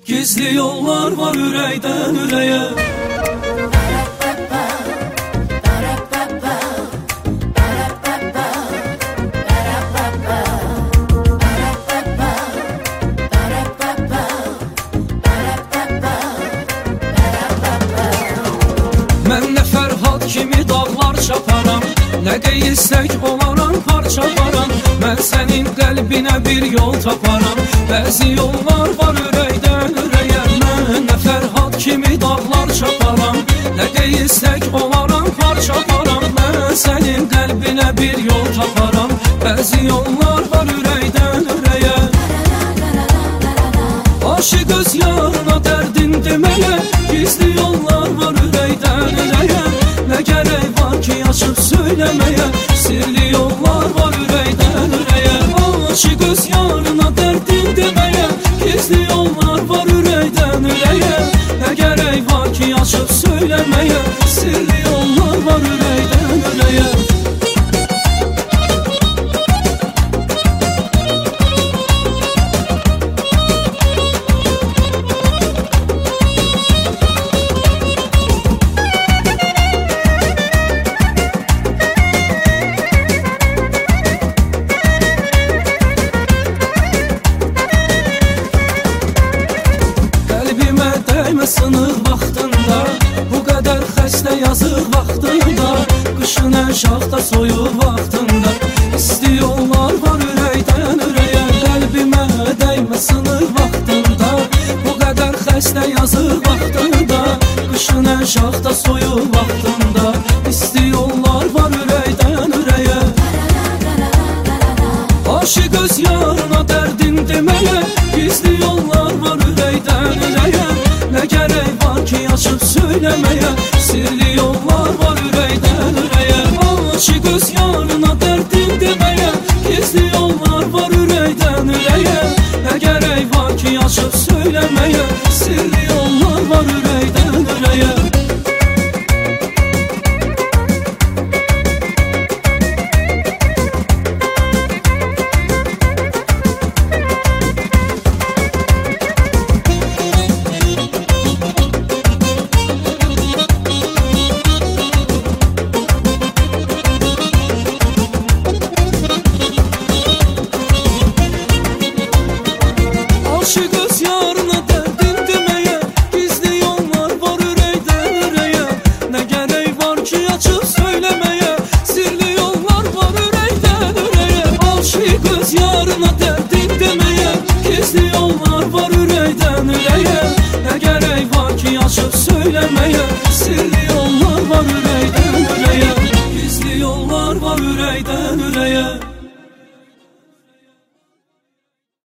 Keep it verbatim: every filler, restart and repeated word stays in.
Gizli yollar var ürəkdən ürəyə. Mən nə Fərhad kimi dağlar çaparam, nə deyilsək olaram parçalaram. Mən sənin qəlbinə bir yol taparam, bəzi yollar var ürəkdən ürəyə. Mən nə Fərhad kimi dağlar çaparam, nə deyilsək olaram parçalaram. Mən sənin qəlbinə bir yol taparam, bəzi yollar var ürəkdən ürəyə. Aşıq öz yarına dərdin deməyə, gizli yollar var ürəkdən ürəyə. Nə gərək var ki açıb söyləməyə, sirli yollar var ürəkdən ürəyə. Aşıq öz yarına dərdin deməyə, gizli yollar var ürəkdən ürəyə. Nə gərək var ki açıb söyləməyə, sirli yollar var ürəkdən ürəyə. Sınıq vaxtında, bu qədər xəstə yazıq vaxtında, qışın ən şaxta soyuq vaxtında, isti yollar var ürəkdən ürəyə. Qəlbimə dəymə sınıq vaxtında, bu qədər xəstə yazıq vaxtında, qışın ən şaxta soyuq vaxtında, isti yollar var ürəkdən ürəyə. Aşıq öz yarına dərdin deməyə, gizli yollar var ürəkdən ürəyə. Nə gərək var ki açıb söyləməyə, sirli yollar var ürəkdən ürəyə. Aşıq öz yarına dərdin deməyə, gizli yollar var ürəkdən ürəyə. Nə gərək var ki açıb söyləməyə, sirli yollar var ürəkdən ürəyə. Aşıq öz yarına dərdin deməyə, gizli yollar var ürəkdən ürəyə. Nə gərək var ki açıb söyləməyə, sirli yollar var ürəkdən ürəyə. Aşıq öz yarına dərdin deməyə, gizli yollar var ürəkdən ürəyə. Nə gərək var ki açıb söyləməyə, sirli yollar var ürəkdən ürəyə. Gizli yollar var ürəkdən ürəyə.